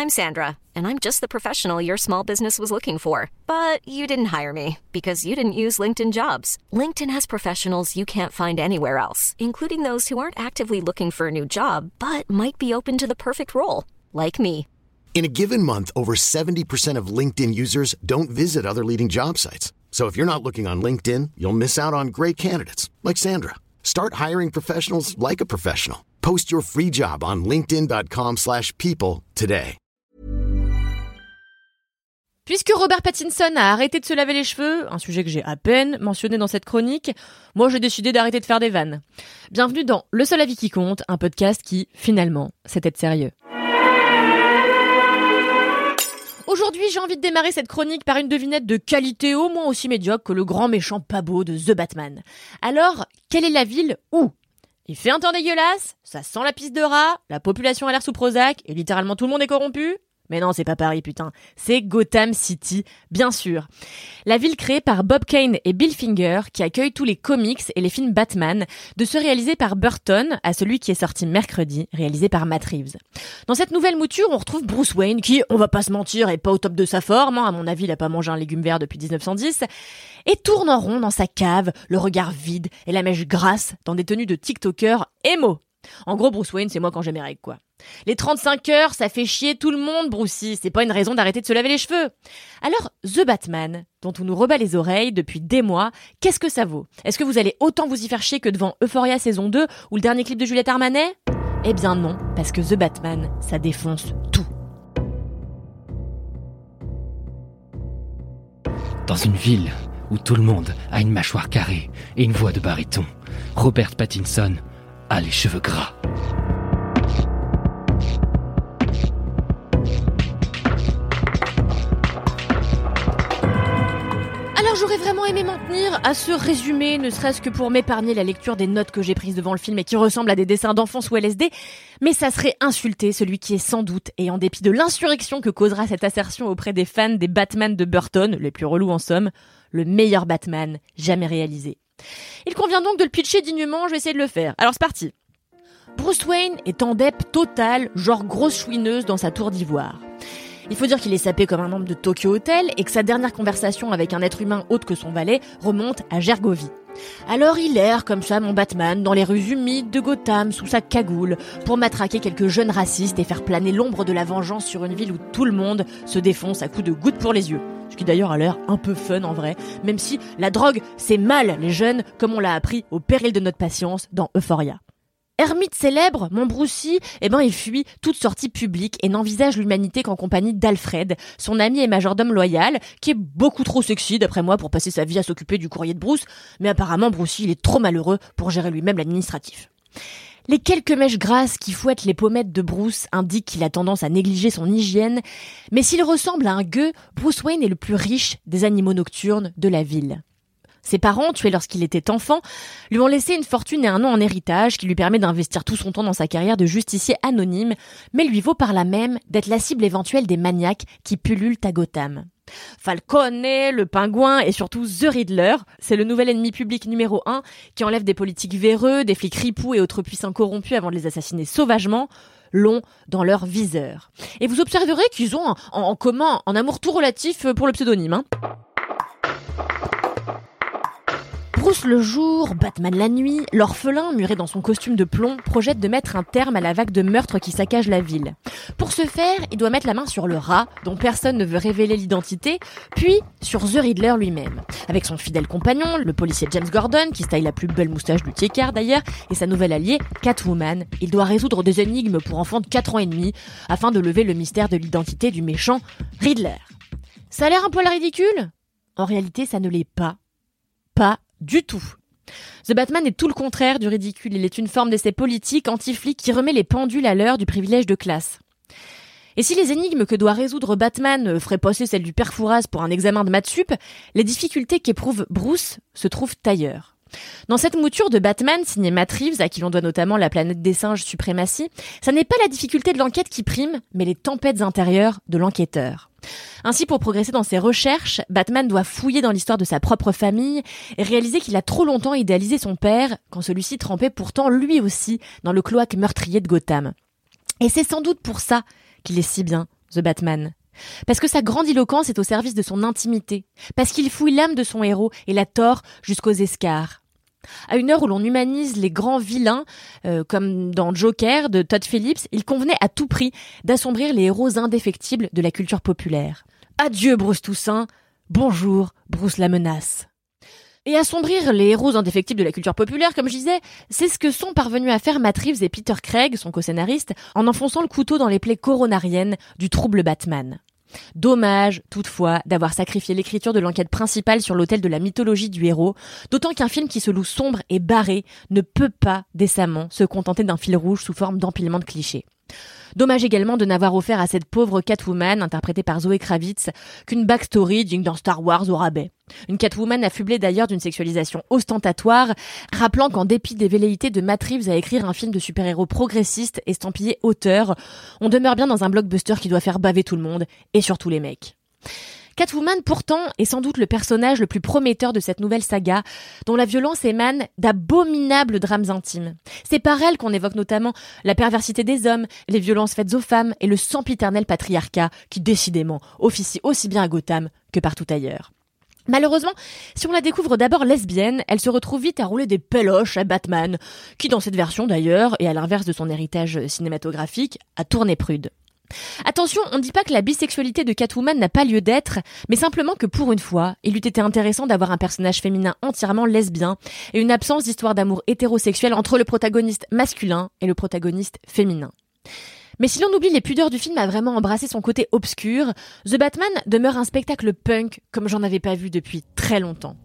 I'm Sandra, and I'm just the professional your small business was looking for. But you didn't hire me because you didn't use LinkedIn Jobs. LinkedIn has professionals you can't find anywhere else, including those who aren't actively looking for a new job, but might be open to the perfect role, like me. In a given month, over 70% of LinkedIn users don't visit other leading job sites. So if you're not looking on LinkedIn, you'll miss out on great candidates like Sandra. Start hiring professionals like a professional. Post your free job on linkedin.com/people today. Puisque Robert Pattinson a arrêté de se laver les cheveux, un sujet que j'ai à peine mentionné dans cette chronique, moi j'ai décidé d'arrêter de faire des vannes. Bienvenue dans Le seul avis qui compte, un podcast qui, finalement, sait être sérieux. Aujourd'hui, j'ai envie de démarrer cette chronique par une devinette de qualité au moins aussi médiocre que le grand méchant pas beau de The Batman. Alors, quelle est la ville où il fait un temps dégueulasse, ça sent la pisse de rat, la population a l'air sous Prozac et littéralement tout le monde est corrompu ? Mais non, c'est pas Paris, putain. C'est Gotham City, bien sûr. La ville créée par Bob Kane et Bill Finger, qui accueille tous les comics et les films Batman, de ceux réalisés par Burton à celui qui est sorti mercredi, réalisé par Matt Reeves. Dans cette nouvelle mouture, on retrouve Bruce Wayne, qui, on va pas se mentir, est pas au top de sa forme, hein. À mon avis, il a pas mangé un légume vert depuis 1910, et tourne en rond dans sa cave, le regard vide et la mèche grasse, dans des tenues de TikToker émo. En gros, Bruce Wayne, c'est moi quand j'ai mes règles, quoi. Les 35 heures, ça fait chier tout le monde, Brucey. C'est pas une raison d'arrêter de se laver les cheveux. Alors, The Batman, dont on nous rebat les oreilles depuis des mois, qu'est-ce que ça vaut ? Est-ce que vous allez autant vous y faire chier que devant Euphoria saison 2 ou le dernier clip de Juliette Armanet ? Eh bien non, parce que The Batman, ça défonce tout. Dans une ville où tout le monde a une mâchoire carrée et une voix de baryton, Robert Pattinson a les cheveux gras. Alors j'aurais vraiment aimé m'en tenir à ce résumé, ne serait-ce que pour m'épargner la lecture des notes que j'ai prises devant le film et qui ressemblent à des dessins d'enfants sous LSD, mais ça serait insulter celui qui est sans doute, et en dépit de l'insurrection que causera cette assertion auprès des fans des Batman de Burton, les plus relous en somme, le meilleur Batman jamais réalisé. Il convient donc de le pitcher dignement, je vais essayer de le faire. Alors c'est parti. Bruce Wayne est en dep total, genre grosse chouineuse dans sa tour d'ivoire. Il faut dire qu'il est sapé comme un membre de Tokyo Hotel et que sa dernière conversation avec un être humain autre que son valet remonte à Gergovie. Alors il erre comme ça, mon Batman, dans les rues humides de Gotham sous sa cagoule pour matraquer quelques jeunes racistes et faire planer l'ombre de la vengeance sur une ville où tout le monde se défonce à coups de gouttes pour les yeux. Ce qui d'ailleurs a l'air un peu fun en vrai, même si la drogue c'est mal les jeunes, comme on l'a appris au péril de notre patience dans Euphoria. Ermite célèbre, mon Brucey, il fuit toute sortie publique et n'envisage l'humanité qu'en compagnie d'Alfred, son ami et majordome loyal, qui est beaucoup trop sexy d'après moi pour passer sa vie à s'occuper du courrier de Bruce, mais apparemment Brucey il est trop malheureux pour gérer lui-même l'administratif. Les quelques mèches grasses qui fouettent les pommettes de Bruce indiquent qu'il a tendance à négliger son hygiène, mais s'il ressemble à un gueux, Bruce Wayne est le plus riche des animaux nocturnes de la ville. Ses parents, tués lorsqu'il était enfant, lui ont laissé une fortune et un nom en héritage qui lui permet d'investir tout son temps dans sa carrière de justicier anonyme, mais lui vaut par là même d'être la cible éventuelle des maniaques qui pullulent à Gotham. Falcone, le pingouin et surtout The Riddler, c'est le nouvel ennemi public numéro 1 qui enlève des politiques véreux, des flics ripoux et autres puissants corrompus avant de les assassiner sauvagement, l'ont dans leur viseur. Et vous observerez qu'ils ont en commun un amour tout relatif pour le pseudonyme, Bruce le jour, Batman la nuit, l'orphelin, muré dans son costume de plomb, projette de mettre un terme à la vague de meurtres qui saccage la ville. Pour ce faire, il doit mettre la main sur le rat, dont personne ne veut révéler l'identité, puis sur The Riddler lui-même. Avec son fidèle compagnon, le policier James Gordon, qui taille la plus belle moustache du tiers-quart d'ailleurs, et sa nouvelle alliée, Catwoman, il doit résoudre des énigmes pour enfants de 4 ans et demi, afin de lever le mystère de l'identité du méchant Riddler. Ça a l'air un poil ridicule ? En réalité, ça ne l'est pas. Pas du tout. The Batman est tout le contraire du ridicule. Il est une forme d'essai politique anti-flic qui remet les pendules à l'heure du privilège de classe. Et si les énigmes que doit résoudre Batman feraient passer celles du père Fouras pour un examen de maths sup, les difficultés qu'éprouve Bruce se trouvent ailleurs. Dans cette mouture de Batman, signée Matt Reeves, à qui l'on doit notamment la planète des singes suprématie, ça n'est pas la difficulté de l'enquête qui prime, mais les tempêtes intérieures de l'enquêteur. Ainsi, pour progresser dans ses recherches, Batman doit fouiller dans l'histoire de sa propre famille et réaliser qu'il a trop longtemps idéalisé son père, quand celui-ci trempait pourtant lui aussi dans le cloaque meurtrier de Gotham. Et c'est sans doute pour ça qu'il est si bien, The Batman. Parce que sa grandiloquence est au service de son intimité. Parce qu'il fouille l'âme de son héros et la tord jusqu'aux escarres. À une heure où l'on humanise les grands vilains, comme dans Joker de Todd Phillips, il convenait à tout prix d'assombrir les héros indéfectibles de la culture populaire. Adieu Bruce Toussaint, bonjour Bruce la menace. Et assombrir les héros indéfectibles de la culture populaire, comme je disais, c'est ce que sont parvenus à faire Matt Reeves et Peter Craig, son co-scénariste, en enfonçant le couteau dans les plaies coronariennes du trouble Batman. Dommage, toutefois, d'avoir sacrifié l'écriture de l'enquête principale sur l'autel de la mythologie du héros, d'autant qu'un film qui se loue sombre et barré ne peut pas décemment se contenter d'un fil rouge sous forme d'empilement de clichés. Dommage également de n'avoir offert à cette pauvre Catwoman, interprétée par Zoé Kravitz, qu'une backstory digne d'un Star Wars au rabais. Une Catwoman affublée d'ailleurs d'une sexualisation ostentatoire, rappelant qu'en dépit des velléités de Matt Reeves à écrire un film de super-héros progressiste estampillé auteur, on demeure bien dans un blockbuster qui doit faire baver tout le monde, et surtout les mecs. Catwoman, pourtant, est sans doute le personnage le plus prometteur de cette nouvelle saga, dont la violence émane d'abominables drames intimes. C'est par elle qu'on évoque notamment la perversité des hommes, les violences faites aux femmes et le sempiternel patriarcat qui, décidément, officie aussi bien à Gotham que partout ailleurs. Malheureusement, si on la découvre d'abord lesbienne, elle se retrouve vite à rouler des péloches à Batman, qui dans cette version d'ailleurs, et à l'inverse de son héritage cinématographique, a tourné prude. Attention, on ne dit pas que la bisexualité de Catwoman n'a pas lieu d'être, mais simplement que pour une fois, il eût été intéressant d'avoir un personnage féminin entièrement lesbien et une absence d'histoire d'amour hétérosexuel entre le protagoniste masculin et le protagoniste féminin. Mais si l'on oublie les pudeurs du film à vraiment embrasser son côté obscur, The Batman demeure un spectacle punk comme j'en avais pas vu depuis très longtemps.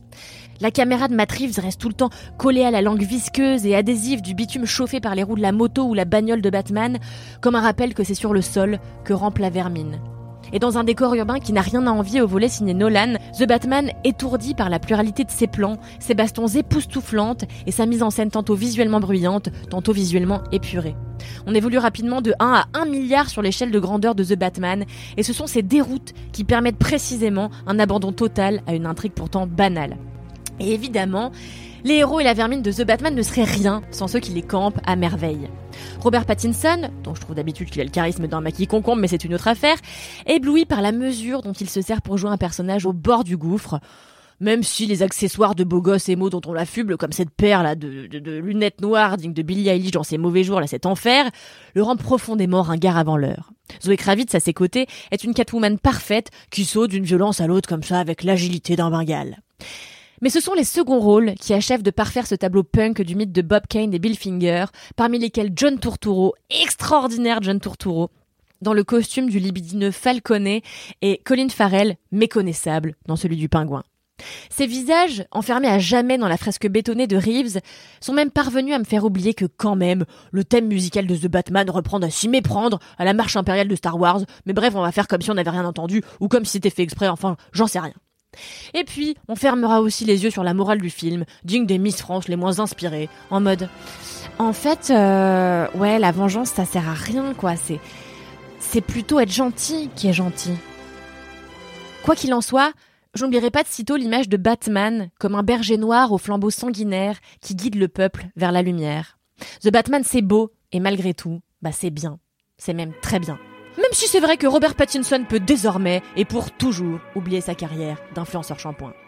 La caméra de Matt Reeves reste tout le temps collée à la langue visqueuse et adhésive du bitume chauffé par les roues de la moto ou la bagnole de Batman, comme un rappel que c'est sur le sol que rampe la vermine. Et dans un décor urbain qui n'a rien à envier au volet signé Nolan, The Batman, étourdi par la pluralité de ses plans, ses bastons époustouflantes et sa mise en scène tantôt visuellement bruyante, tantôt visuellement épurée. On évolue rapidement de 1 à 1 milliard sur l'échelle de grandeur de The Batman, et ce sont ces déroutes qui permettent précisément un abandon total à une intrigue pourtant banale. Et évidemment, les héros et la vermine de The Batman ne seraient rien sans ceux qui les campent à merveille. Robert Pattinson, dont je trouve d'habitude qu'il a le charisme d'un maquis concombre, mais c'est une autre affaire, ébloui par la mesure dont il se sert pour jouer un personnage au bord du gouffre, même si les accessoires de beau gosse émo dont on l'affuble, comme cette paire là de lunettes noires digne de Billie Eilish dans ses mauvais jours, là cet enfer, le rend profondément ringard avant l'heure. Zoé Kravitz, à ses côtés, est une Catwoman parfaite qui saute d'une violence à l'autre comme ça avec l'agilité d'un Bengale. Mais ce sont les seconds rôles qui achèvent de parfaire ce tableau punk du mythe de Bob Kane et Bill Finger, parmi lesquels John Turturro, extraordinaire John Turturro, dans le costume du libidineux Falconet, et Colin Farrell, méconnaissable, dans celui du pingouin. Ces visages, enfermés à jamais dans la fresque bétonnée de Reeves, sont même parvenus à me faire oublier que quand même, le thème musical de The Batman reprend à s'y méprendre à la marche impériale de Star Wars, mais bref, on va faire comme si on n'avait rien entendu, ou comme si c'était fait exprès, enfin, j'en sais rien. Et puis, on fermera aussi les yeux sur la morale du film, digne des Miss France les moins inspirées, en mode... En fait, ouais, la vengeance, ça sert à rien, quoi, c'est plutôt être gentil qui est gentil. Quoi qu'il en soit, j'oublierai pas de sitôt l'image de Batman comme un berger noir au flambeau sanguinaire qui guide le peuple vers la lumière. The Batman, c'est beau, et malgré tout, c'est bien. C'est même très bien. Même si c'est vrai que Robert Pattinson peut désormais et pour toujours oublier sa carrière d'influenceur shampoing.